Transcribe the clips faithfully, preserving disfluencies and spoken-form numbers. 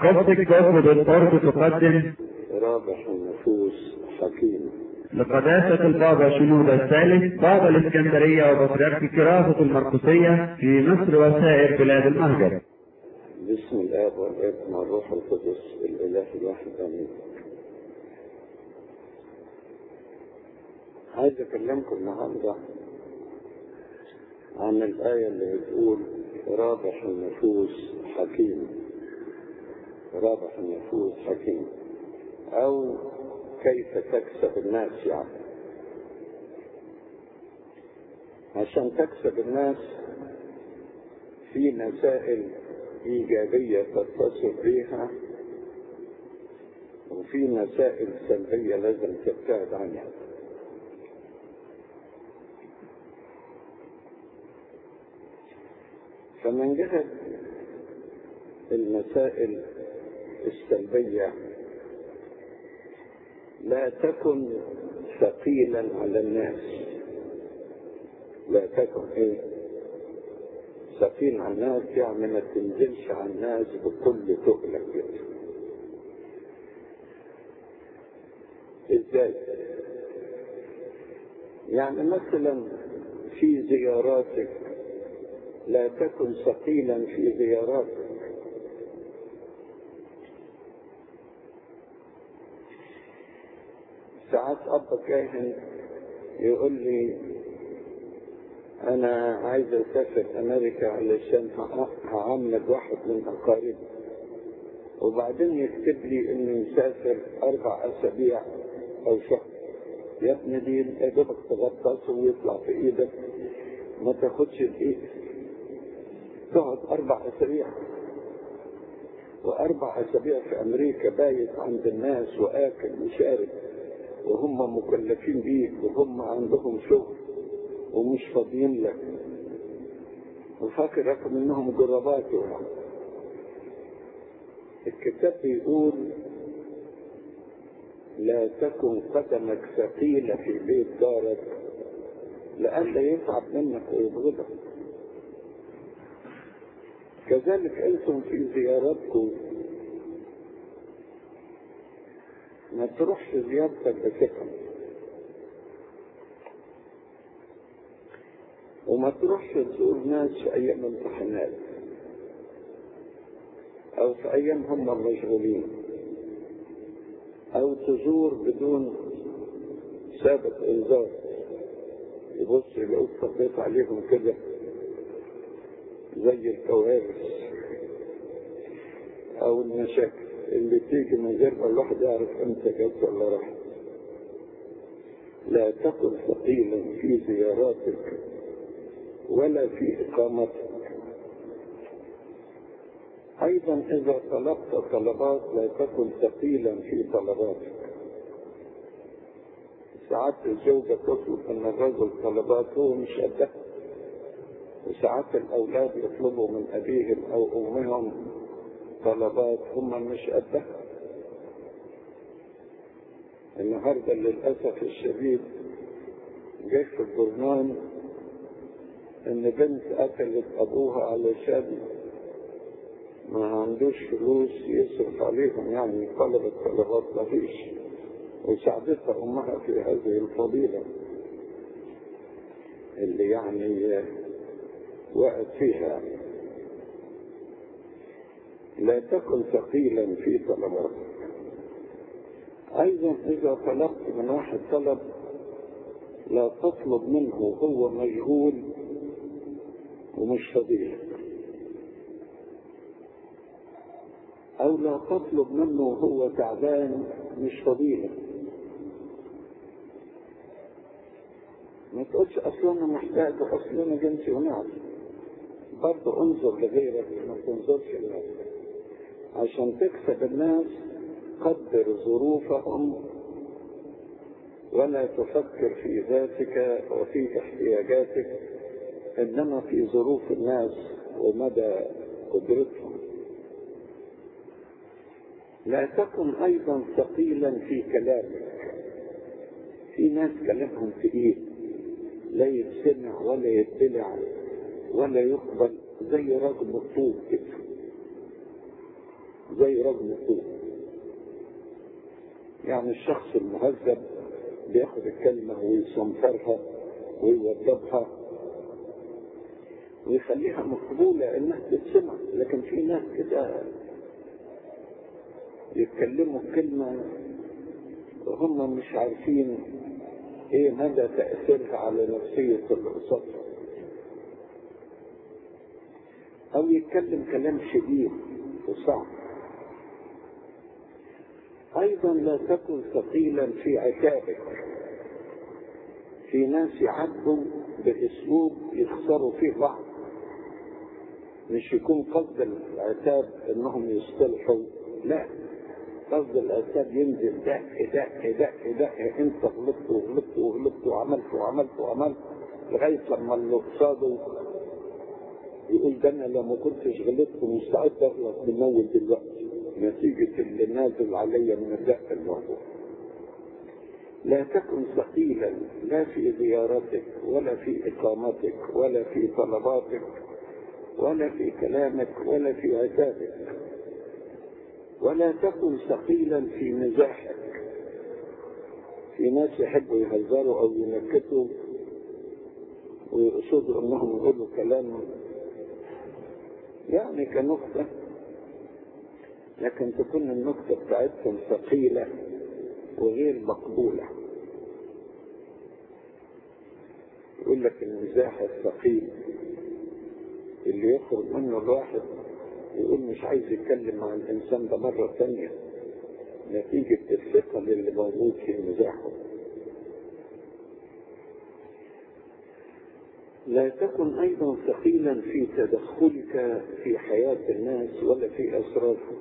قصدك تأخذ الطرد تقدم رابح النفوس حكيم. لقداسة البابا شنودة الثالث بابا الإسكندرية وبطريرك كراسة المرقسية في مصر وسائر بلاد المهجر. بسم الآب والابن والروح القدس الإله الواحد آمين. عايز أكلمكم النهارده عن الآية اللي بتقول رابح النفوس حكيم. رابح النفوس حكيم، أو كيف تكسب الناس. يعني عشان تكسب الناس في مسائل إيجابية تتصل بيها، وفي مسائل سلبية لازم تبتعد عنها. فمن جهة المسائل السلبية لا تكن ثقيلا على الناس. لا تكن ايه ثقيل على الناس، يعني ما تنزلش على الناس بكل تقلك كده. ازاي؟ يعني مثلا في زياراتك لا تكن ثقيلا في زياراتك. ساعات أب كاهن يقول لي أنا عايز أسافر أمريكا علشان هعمد واحد من أقاربي، وبعدين يكتب لي إنه يسافر أربع أسابيع أو شهر. يا ابني دي يا دوبك تغطس ويطلع في إيدك، ما تاخدش الإيد، تقعد أربع أسابيع. وأربع أسابيع في أمريكا بايت عند الناس وآكل وشارب، وهم مكلفين بيك، وهم عندهم شغل ومش فاضيين لك، وفاكرك منهم جربات. الكتاب بيقول لا تكن قدمك ثقيلة في بيت دارك لئلا يتعب منك ويبغضك. كذلك أنتم في زياراتكم ما تروحش زيارتك بثقة، وما تروحش تزور ناس في أيام امتحانات أو في أيام هم مشغولين، أو تزور بدون سابق إنذار. يبص يلاقوك صديت عليهم كده زي الكوارث أو المشاكل اللي تيجي من غير ما الواحد يعرف امتى جت ولا راحت. لا تكن ثقيلا في زياراتك ولا في إقامتك. أيضا إذا طلبت طلبات لا تكن ثقيلا في طلباتك. ساعات الزوجة تطلب من الرجل طلبات هو مش قدها، وساعات الأولاد يطلبوا من أبيهم أو أمهم طلبات هم مش قدها. النهارده للأسف الشديد جاء في الجرنان إن بنت قتلت أبوها علشان ما عندوش فلوس يصرف عليهم، يعني طلبت طلبات مفيش، وساعدتها أمها في هذه الفضيلة اللي يعني وقت فيها. لا تكن ثقيلا في طلباتك. أيضا إذا طلبت من واحد طلب لا تطلب منه هو مشغول ومش فضيلة، أو لا تطلب منه هو تعبان مش فضيلة. ما تقولش أصلا أنا محتاج وأصلا أنا جنسي ونعم. برضه انظر لغيرك، ما تنظرش لنفسك. عشان تكسب الناس قدر ظروفهم ولا تفكر في ذاتك وفي احتياجاتك، إنما في ظروف الناس ومدى قدرتهم. لا تكن أيضا ثقيلا في كلامك. في ناس كلامهم تقيل، لا يتسمع ولا يتبلع ولا يقبل، زي رجل مطلوب كده. زي رجل الطوب. يعني الشخص المهذب بياخد الكلمة ويصنفرها ويوضبها ويخليها مقبولة انها تتسمع. لكن في ناس كده يتكلموا كلمة وهم مش عارفين ايه مدى تأثيرها على نفسية اللي قصادها، او يتكلم كلام شديد وصعب. ايضا لا تكن ثقيلا في عتابك. في ناس يعاتبوا باسلوب يخسروا فيه بعض، مش يكون قصد العتاب انهم يصطلحوا، لا، قصد العتاب ينزل دق دق دق دق، انت غلطت وغلطت وغلطت وعملت وعملت وعملت لغايه لما اللي قصاده يقول ده انا لو ما كنتش غلطت ومستعد اغلط من اول دلوقتي نتيجه اللي نازل عليا من الدق الموضوع. لا تكن ثقيلا لا في زيارتك ولا في اقامتك ولا في طلباتك ولا في كلامك ولا في عتابك. ولا تكن ثقيلا في مزاحك. في ناس يحبوا يهزروا او ينكتوا ويقصدوا انهم يقولوا كلام يعني كنكتة، لكن تكون النكتة بتاعتهم ثقيلة وغير مقبولة. يقول لك المزاح الثقيل اللي يخرج منه الواحد يقول مش عايز يتكلم مع الإنسان ده مرة ثانية نتيجة الثقل اللي موجود في مزاحه. لا تكن أيضا ثقيلا في تدخلك في حياة الناس ولا في أسرارهم.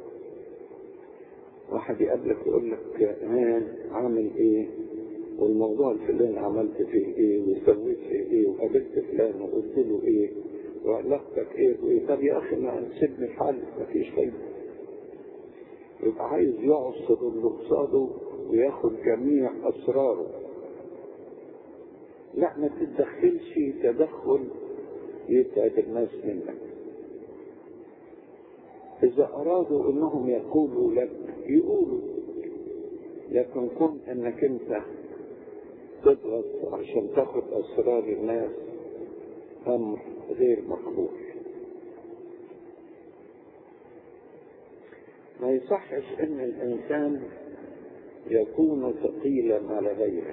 واحد يقابلك يقول لك ها عامل ايه والموضوع الفلاني عملت فيه ايه وسويت فيه ايه وقابلت فلان وقلت له ايه وعلاقتك ايه وايه. طب يا اخي ما سيبني في حالي مفيش فايده. يبقى عايز يعصر اللي قصاده وياخد جميع اسراره. لا، ما تتدخلش تدخل يتعب الناس منك. إذا أرادوا أنهم يقولوا لك يقولوا، لكن كن أنك أنت تضغط عشان تاخد أسرار الناس أمر غير مقبول. ما يصحش أن الإنسان يكون ثقيلا على غيره.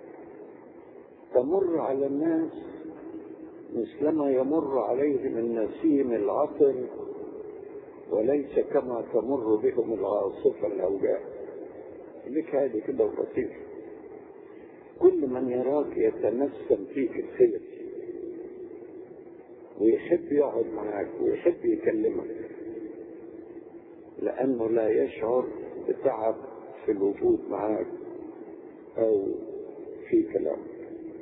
تمر على الناس مثلما يمر عليهم النسيم العطر وليس كما تمر بهم العاصفة الأوجاع. لك هذه كده وبسيط. كل من يراك يتنسم فيك الخير ويحب يقعد معك ويحب يكلمك لأنه لا يشعر بتعب في الوجود معك أو في كلامك.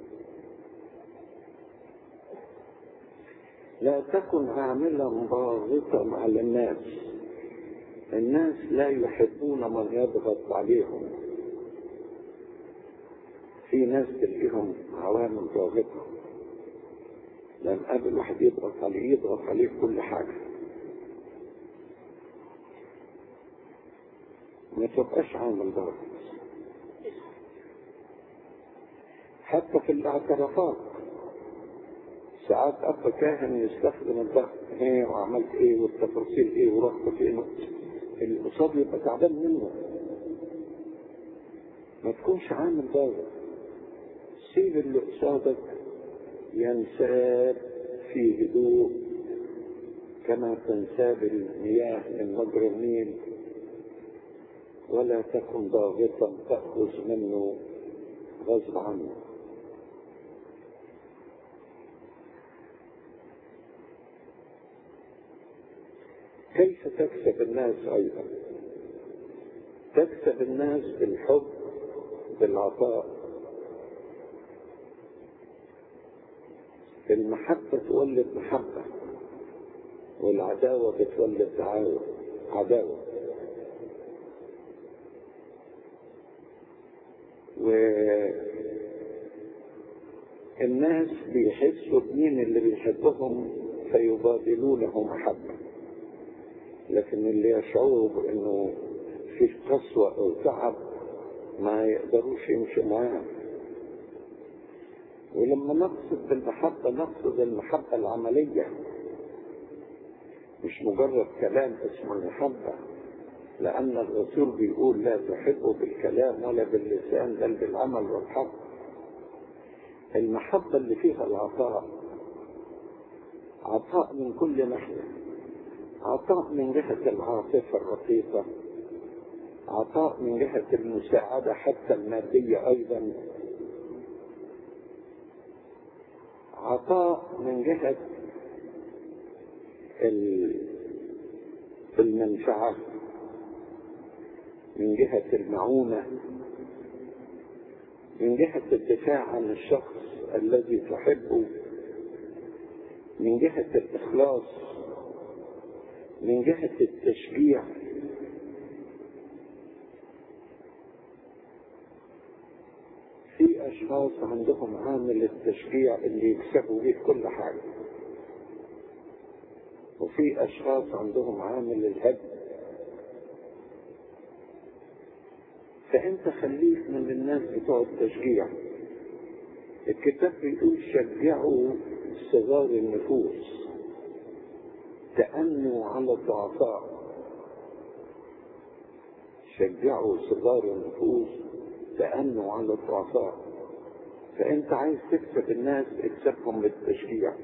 لا تكن عاملا ضاغطا على الناس. الناس لا يحبون من يضغط عليهم. في ناس تلقيهم عوامل ضاغطة، لما قابل واحد يضغط عليه يضغط عليه كل حاجة. ما تبقاش عامل ضاغط. حتى في الاعترافات ساعات أب كاهن يستخدم الضغط، ايه وعملت ايه والتفاصيل ايه ورحت فين، اللي قصاد يبقى تعبان منه. ما تكونش عامل ضغط. سيب اللي قصادك ينساب في هدوء كما تنساب المياه من مجرى النيل، ولا تكن ضاغطا تأخذ منه غصب عنه. كيف تكسب الناس أيضا؟ تكسب الناس بالحب بالعطاء. المحبة تولد محبة والعداوة بتولد عداوة. والناس بيحسوا بمين اللي بيحبهم فيبادلونه محبة. لكن اللي يشعروا بأنه في قسوة أو تعب ما يقدروش يمشوا معاه. ولما نقصد بالمحبة نقصد المحبة العملية، مش مجرد كلام اسمه المحبة، لأن الرسول بيقول لا تحبوا بالكلام ولا باللسان بل بالعمل والحق. المحبة اللي فيها العطاء، عطاء من كل ناحية، عطاء من جهة العاطفة الرقيقة، عطاء من جهة المساعدة حتى المادية أيضا، عطاء من جهة المنفعة، من جهة المعونة، من جهة الدفاع عن الشخص الذي تحبه، من جهة الإخلاص، من جهة التشجيع. في أشخاص عندهم عامل التشجيع اللي يكسبوا بيه كل حاجة، وفي أشخاص عندهم عامل الهدم. فأنت خليك من الناس بتوع التشجيع. الكتاب بيقول شجعوا صغار النفوس، تأنوا على الضعفاء. شجعوا صغار النفوس، تأنوا على الضعفاء. فأنت عايز تكسب الناس، اكسبهم بالتشجيع.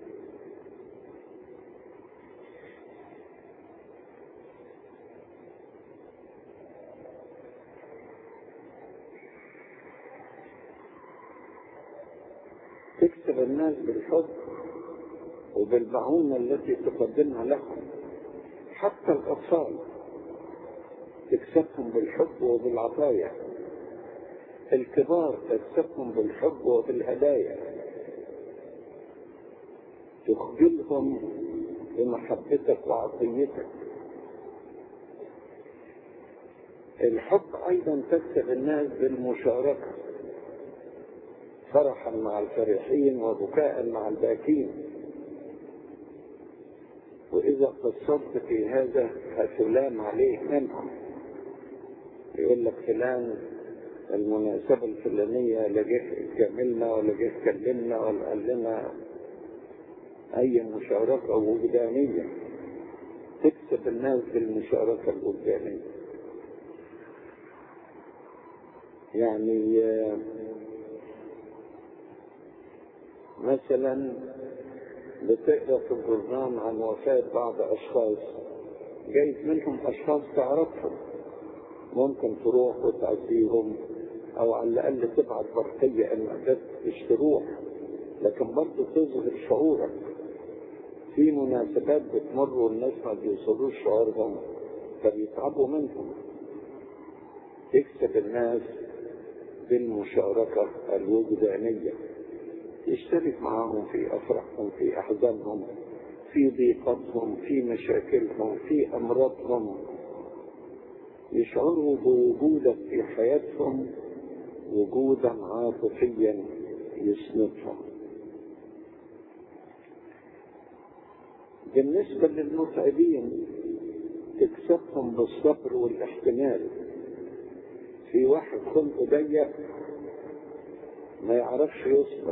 تكسب الناس بالحب وبالمعونة التي تقدمها لهم. حتى الأطفال تكسبهم بالحب وبالعطايا، الكبار تكسبهم بالحب وبالهدايا، تخجلهم بمحبتك وعطيتك. الحب أيضا تكسب الناس بالمشاركة، فرحا مع الفرحين وبكاء مع الباكين. وإذا قصرت في هذا هتلام عليه منهم، يقول لك فلان المناسبة الفلانية لا جه كملنا ولا جه كلمنا ولا قال لنا أي مشاركة وجدانية. تكسب الناس بالمشاركة الوجدانية. يعني مثلا بتقرأ في الجورنال عن وفاة بعض أشخاص، جايز منهم أشخاص تعرفهم، ممكن تروح وتعزيهم أو على الأقل تبعت برقية إنك تشتروح، لكن برضه تظهر شعورك. في مناسبات بتمر والناس ما بيوصلوش شعورهم فبيتعبوا منهم. تكسب الناس بالمشاركة الوجدانية، تشترك معهم في أفراحهم، في أحزانهم، في ضيقتهم، في مشاكلهم، في أمراضهم. يشعروا بوجودك في حياتهم وجودا عاطفيا يسندهم. بالنسبة للمتعبين تكسبهم بالصبر والاحتمال. في واحد خلقه ضيق ما يعرفش يصبر،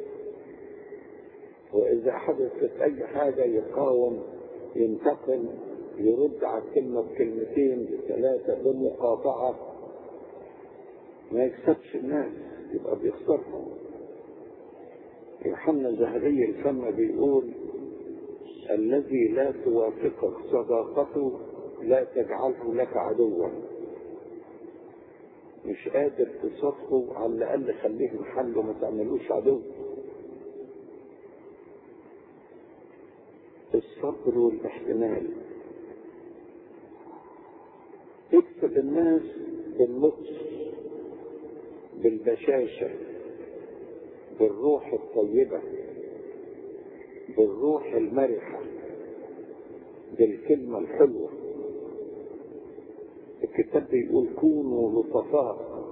وإذا حدثت أي حاجة يقاوم، ينتقل، يرد على الكلمة بكلمتين بثلاثة بمقاطعة، ما يكسبش الناس، يبقى بيخسرهم. يوحنا زهري الفم بيقول الذي لا توافقك صداقته لا تجعله لك عدوا. مش قادر تصفه، على الأقل خليه محله، ما تعملوش عدو. الصبر والاحتمال. تكسب الناس باللطف، بالبشاشة، بالروح الطيبة، بالروح المرحة، بالكلمة الحلوة. الكتاب بيقول كونوا لطفاء،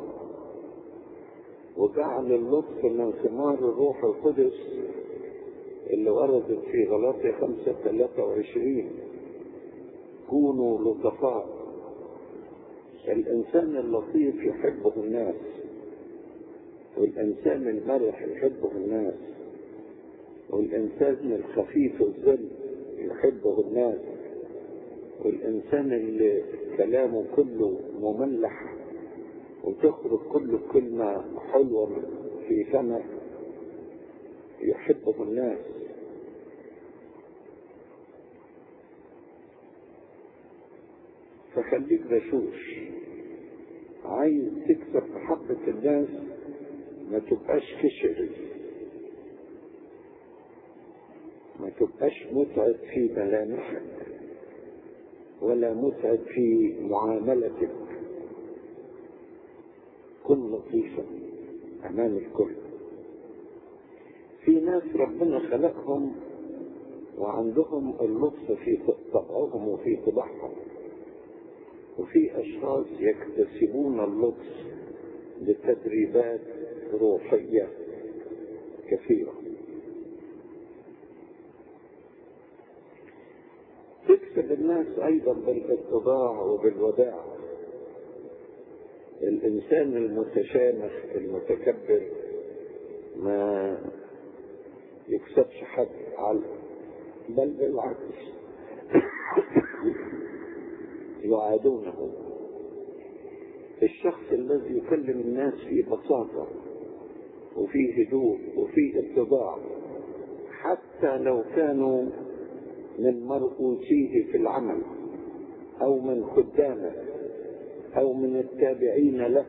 وجعل اللطف من ثمار الروح القدس اللي وردت في غلاطية خمسة ثلاثة وعشرين. كونوا لطفاء. الإنسان اللطيف يحبه الناس، والإنسان المرح يحبه الناس، والإنسان الخفيف الظل يحبه الناس، والإنسان اللي كلامه كله مملح وتخرج كل كلمة حلوة في فمه يحبه الناس. فخليك بشوش، عايز تكسب محبة الناس ما تبقاش كشري، ما تبقاش متعب في ملامحك ولا متعب في معاملتك. كن لطيفا أمام الكل. في ناس ربنا خلقهم وعندهم اللطف في طبعهم وفي طباعهم، وفي أشخاص يكتسبون اللطف بتدريبات روحية كثيرة. تكسب الناس أيضا بالاتضاع وبالوداع. الإنسان المتشامخ المتكبر ما يكسبش حد على، بل بالعكس يعادونه. الشخص الذي يكلم الناس في بساطة وفي هدوء وفي اتضاع، حتى لو كانوا من مرؤوسيه في العمل أو من خدامه أو من التابعين له،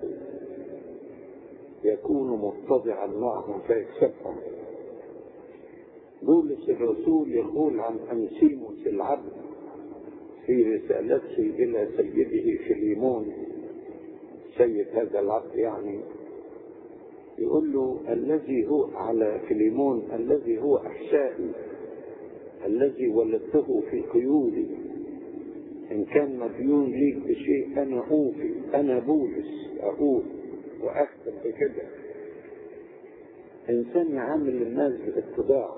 يكون متضعا معهم فيكسبهم. بولس الرسول يقول عن أنسيموس العبد في رسالته إلى سيده فيليمون، سيد هذا العبد يعني، يقول له الذي هو على فيليمون الذي هو أحشائي الذي ولدته في قيودي، إن كان مديون ليك بشيء أنا أوفي، أنا بولس أقول وأختم بكده. إنسان يعامل الناس باتضاع،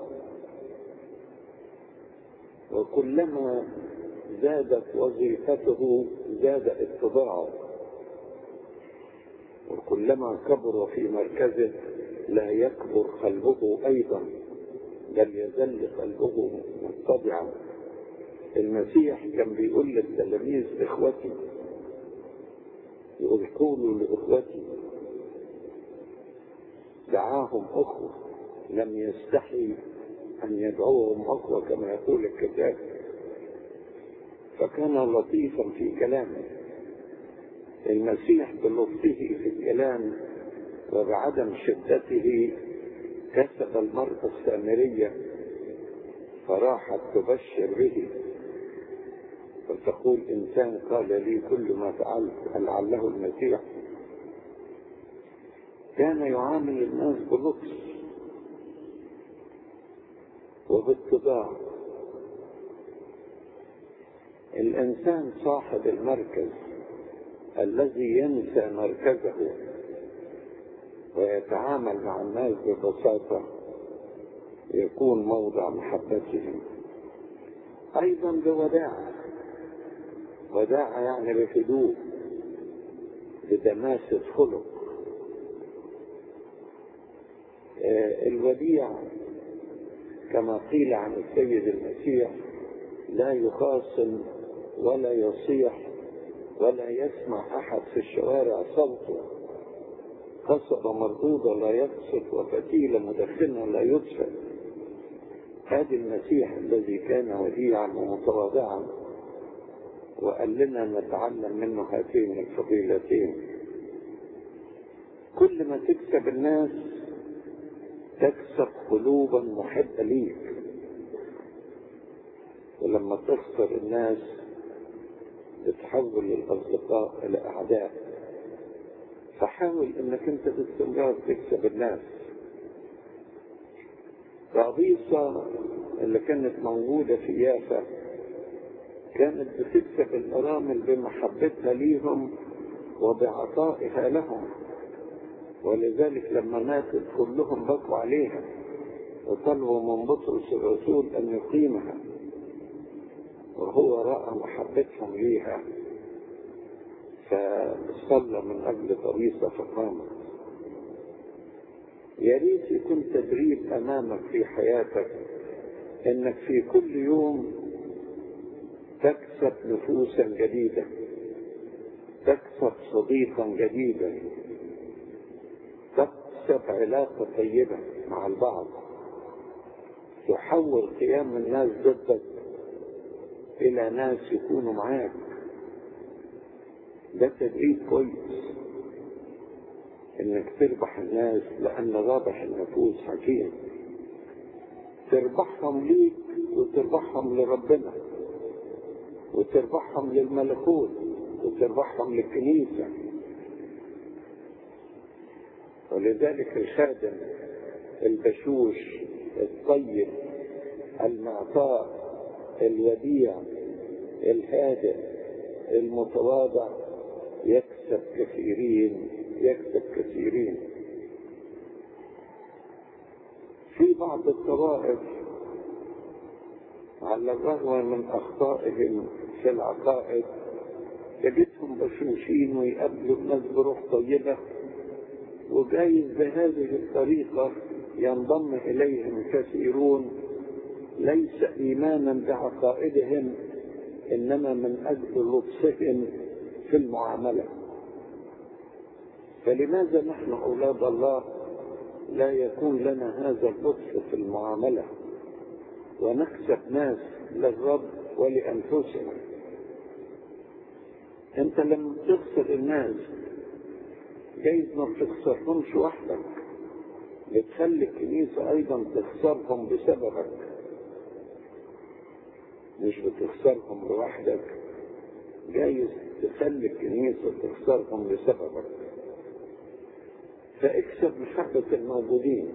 وكلما زادت وظيفته زاد اتضاعه، وكلما كبر في مركزه لا يكبر قلبه أيضا، بل يزل قلبه متضعا. المسيح كان بيقول للتلاميذ إخوتي، يقول قولوا لإخوتي، دعاهم أخوة، لم يستحي أن يدعوهم أخوة كما يقول الكتاب. فكان لطيفا في كلامه. المسيح بلطفه في الكلام وبعدم شدته كسب المرأة السامرية فراحت تبشر به وتقول إنسان قال لي كل ما فعلت لعله المسيح. كان يعامل الناس بلطف وباتضاع. الإنسان صاحب المركز الذي ينسى مركزه ويتعامل مع الناس ببساطة يكون موضع محبتهم. أيضا بوداع، وداع يعني بهدوء، بدماسة خلق. آه الوديع كما قيل عن السيد المسيح لا يخاصم ولا يصيح ولا يسمع أحد في الشوارع صوته، قصبة مردودة لا يقصف وفتيلة مدخنة لا يطفئ. هذا المسيح الذي كان وديعا ومتواضعا، وقال لنا نتعلم منه هاتين الفضيلتين. كل ما تكسب الناس تكسب قلوبا محبة ليك، ولما تخسر الناس تتحول الأصدقاء إلى أعداء. فحاول انك انت باستمرار تكسب الناس. رابيصة اللي كانت موجودة في يافا كانت بتكسب الأرامل بمحبتها ليهم وبعطائها لهم، ولذلك لما ماتت كلهم بكوا عليها وطلبوا من بطرس الرسول أن يقيمها. وهو رأى محبتهم ليها فصلى من أجل طريقة فقامت. يا ريت يكون تدريب أمامك في حياتك إنك في كل يوم تكسب نفوسا جديدة، تكسب صديقا جديدا، تكسب علاقة طيبة مع البعض، تحول قيام الناس ضدك إلى ناس يكونوا معاك. ده تدريب كويس إنك تربح الناس، لأن رابح النفوس حكيم. تربحهم ليك وتربحهم لربنا وتربحهم للملكوت وتربحهم للكنيسة. ولذلك الخادم البشوش الطيب المعطاء الوديع الهادئ المتواضع يكسب كثيرين يكسب كثيرين. في بعض الطوائف على الرغم من أخطائهم في العقائد تجدهم بشوشين ويقابلوا الناس بروح طيبة، وجايز بهذه الطريقة ينضم إليهم كثيرون ليس إيمانا بعقائدهم إنما من أجل لطفهم في المعاملة. فلماذا نحن أولاد الله لا يكون لنا هذا اللطف في المعاملة ونكسب ناس للرب ولأنفسنا؟ أنت لما تخسر الناس جايز ما بتخسرهمش وحدك، بتخلي الكنيسة أيضا تخسرهم بسببك، مش بتخسرهم لوحدك، جايز تخلي الكنيسة تخسرهم بسببك. فاكسب محبة الموجودين.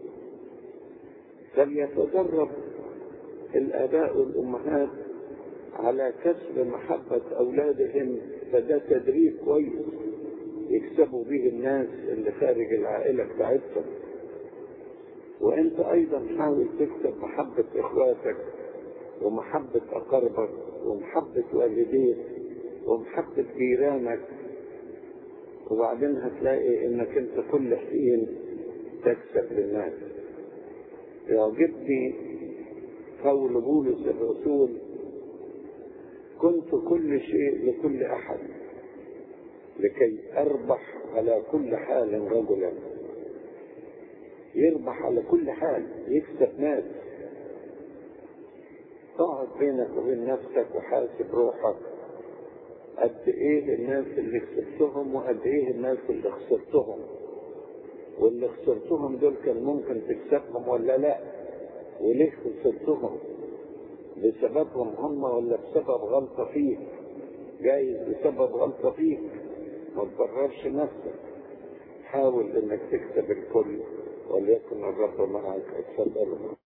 فليتدرب الآباء والأمهات على كسب محبة أولادهم، فده تدريب كويس يكسبوا به الناس اللي خارج العائلة بتاعتهم. وانت ايضا حاول تكسب محبة اخواتك ومحبة اقاربك ومحبة والديك ومحبة جيرانك، وبعدين هتلاقي انك انت كل حين تكسب للناس. يعجبني قول بولس الرسول: كنت كل شيء لكل احد لكي اربح على كل حال رجلا. يربح على كل حال، يكسب ناس. تقعد بينك وبين نفسك وحاسب روحك قد ايه الناس اللي كسبتهم وقد ايه الناس اللي خسرتهم، واللي خسرتهم دول كان ممكن تكسبهم ولا لا، وليه خسرتهم؟ بسببهم هم ولا بسبب غلطة فيك؟ جايز بسبب غلطة فيك، ما تبررش نفسك، حاول انك تكسب الكل وليكن الرب معك. اتفضلوا.